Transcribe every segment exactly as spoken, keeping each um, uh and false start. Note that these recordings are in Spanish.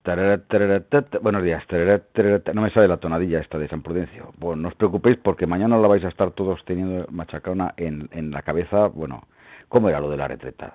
Tarara, tarara, tata. Buenos días. Tarara, tarara, ta. No me sale la tonadilla esta de San Prudencio. Bueno, no os preocupéis porque mañana la vais a estar todos teniendo machacona en, en la cabeza. Bueno, ¿cómo era lo de la retreta?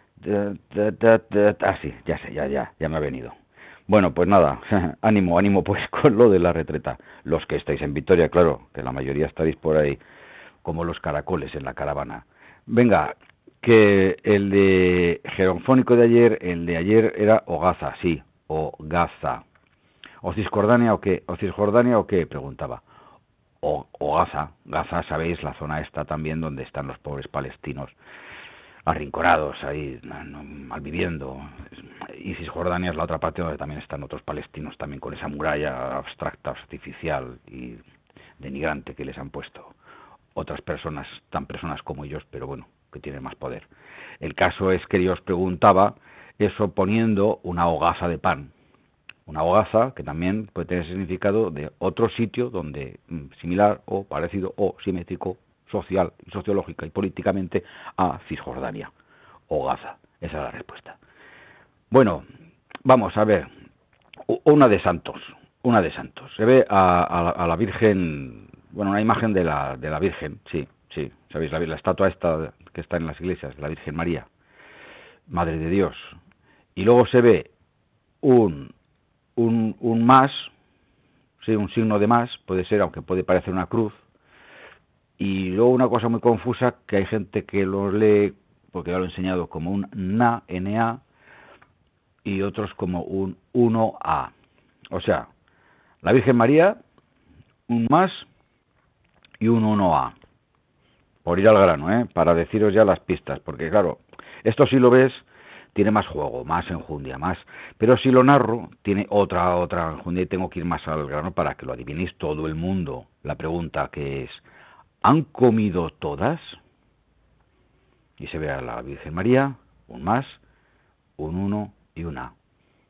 Ah, sí, ya sé, ya, ya, ya me ha venido. Bueno, pues nada, ánimo, ánimo pues con lo de la retreta. Los que estáis en Vitoria, claro, que la mayoría estaréis por ahí como los caracoles en la caravana. Venga, que el de Geronfónico de ayer, el de ayer era Ogaza, sí, o Gaza. ¿O Cisjordania o qué? ¿O Cisjordania o qué? Preguntaba. O, o Gaza. Gaza, sabéis, la zona esta también donde están los pobres palestinos arrinconados ahí, no, malviviendo. Y Cisjordania es la otra parte donde también están otros palestinos, también con esa muralla abstracta, artificial y denigrante que les han puesto otras personas, tan personas como ellos, pero bueno, que tienen más poder. El caso es que yo os preguntaba eso poniendo una hogaza de pan. Una hogaza que también puede tener significado de otro sitio donde similar o parecido o simétrico social, sociológica y políticamente a Cisjordania o Gaza. Esa es la respuesta. Bueno, vamos a ver. Una de Santos, una de Santos. Se ve a, a, a la Virgen, bueno, una imagen de la, de la Virgen, sí, sí. ¿Sabéis? La, la estatua esta que está en las iglesias, la Virgen María, Madre de Dios. Y luego se ve un, un, un más, sí, un signo de más, puede ser, aunque puede parecer una cruz. Y luego una cosa muy confusa, que hay gente que lo lee, porque ya lo he enseñado, como un na, na, y otros como un uno a. O sea, la Virgen María, un más y un uno a. Por ir al grano, ¿eh? Para deciros ya las pistas, porque claro, esto si lo ves tiene más juego, más enjundia, más, pero si lo narro tiene otra otra enjundia y tengo que ir más al grano para que lo adivinéis todo el mundo. La pregunta que es, ¿han comido todas? Y se ve a la Virgen María, un más, un uno y un a.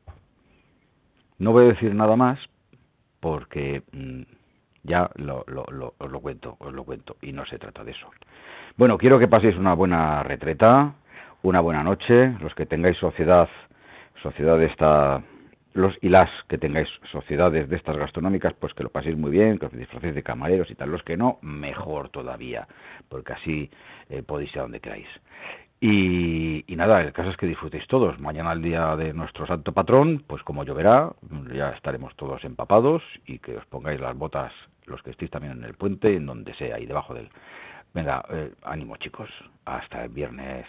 No voy a decir nada más porque mmm, ya lo, lo, lo, os lo cuento, os lo cuento, y no se trata de eso. Bueno, quiero que paséis una buena retreta, una buena noche, los que tengáis sociedad, sociedad de esta, los y las que tengáis sociedades de estas gastronómicas, pues que lo paséis muy bien, que os disfrutéis de camareros y tal, los que no, mejor todavía, porque así eh, podéis ir a donde queráis. Y, y nada, el caso es que disfrutéis todos. Mañana, el día de nuestro santo patrón, pues como lloverá, ya estaremos todos empapados y que os pongáis las botas, los que estéis también en el puente, en donde sea, ahí debajo del... Venga, eh, ánimo chicos, hasta el viernes.